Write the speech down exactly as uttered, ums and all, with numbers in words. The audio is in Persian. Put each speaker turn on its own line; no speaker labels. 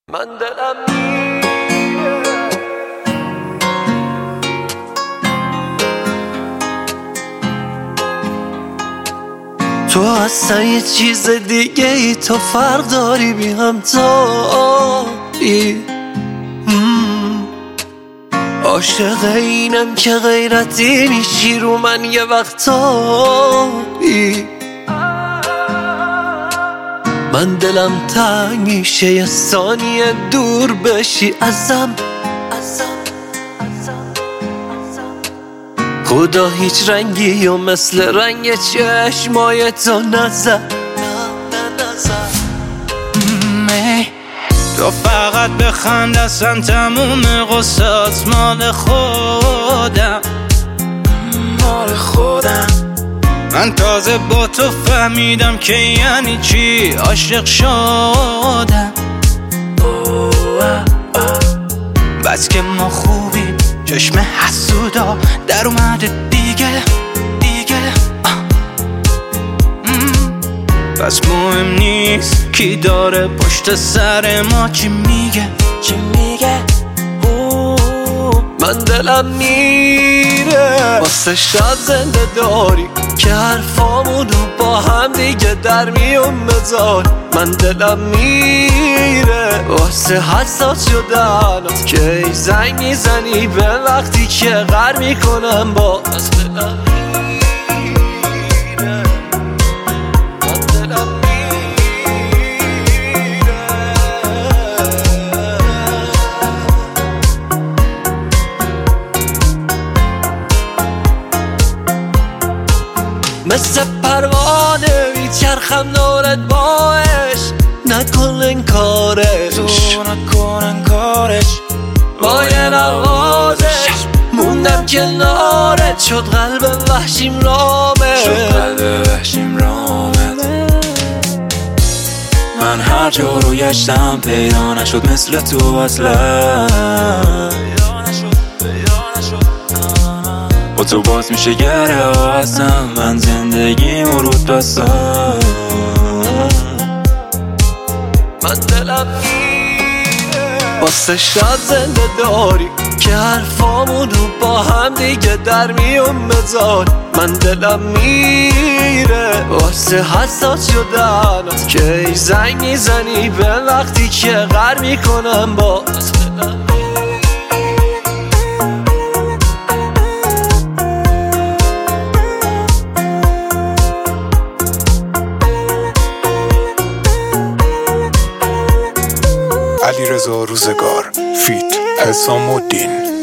من دلم میره تو اصلا یه چیز دیگه ای، تو فرق داری بی همتایی. عاشق اینم که غیرتی میشی رو من یه وقتایی. من دلم تنگ میشه یه ثانیه دور بشی ازم. خدا هیچ رنگی و مثل رنگ چشمای تو نزد.
تو فقط بخند اصلا تموم قصات مال خودم مال خودم. من تازه با تو فهمیدم که یعنی چی عاشق شدم. بس که ما خوبیم چشم حسودا در اومده دیگه دیگه. پس مهم نیست کی داره پشت سر ما چی میگه چی میگه.
من دلم میره واسه شب زنده داری که حرفامونو با هم دیگه در میون بذار. من دلم میره واسه حساس شدنات که ای زنگ میزنی به وقتی که غر میکنم با از دلم میره. من دلم مثل پروانه میچرخم دورت باش. نکن انکارش
تو نکن انکارش
با یه نوازش موندم کنارت. شد قلب وحشیم رامت
شد قلب وحشیم رامت. من هر جا رو گشتم پیدا نشد مثل تو اصلا. با تو باز میشه گره هستم من زندگی مرود بستم.
من دلم میره واسه شب زنده داری که حرفامونو با هم دیگه در میون بذار. من دلم میره واسه حساس شدنات که ای زنگ میزنی به وقتی که غر میکنم با از دلم.
علیرضا روزگار فیت حسام الدین.